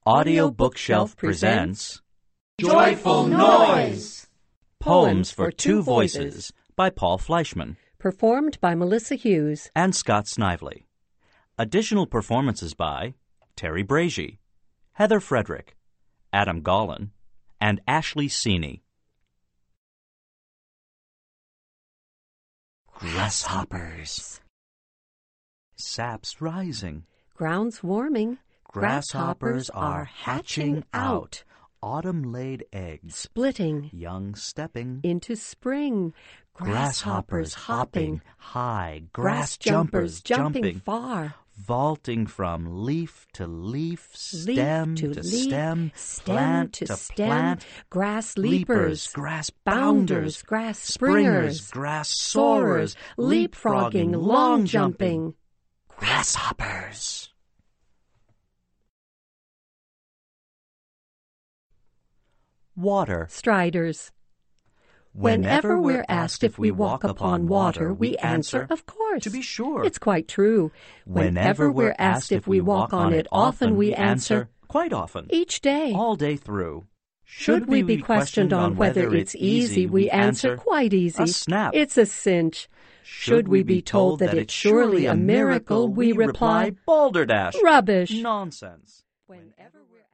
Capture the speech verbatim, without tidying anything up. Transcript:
Audio Bookshelf presents Joyful Noise! Poems for Two Voices by Paul Fleischman. Performed by Melissa Hughes and Scott Snively. Additional performances by Terry Brazier, Heather Frederick, Adam Gollin, and Ashley Seeney. Grasshoppers. Saps rising. Ground's warming. Grasshoppers are hatching out. Autumn-laid eggs. Splitting. Young stepping. Into spring. Grasshoppers hopping high. Grass jumpers jumping far. Vaulting from leaf to leaf, Leaf stem to to leaf, stem, stem plant to to stem, plant. grass Leapers, leapers, grass bounders, bounders, grass springers, springers, grass soarers, leapfrogging, long jumping. Grasshoppers. Water. Striders. Whenever we're asked if we walk upon water, we answer, of course. To be sure. It's quite true. Whenever we're asked if we walk on it, often we answer, quite often, each day. all day through. Should we be questioned on whether it's easy, we answer, quite easy. A snap. It's a cinch. Should we be told that it's surely a miracle, we reply, balderdash. rubbish. Nonsense. Whenever we're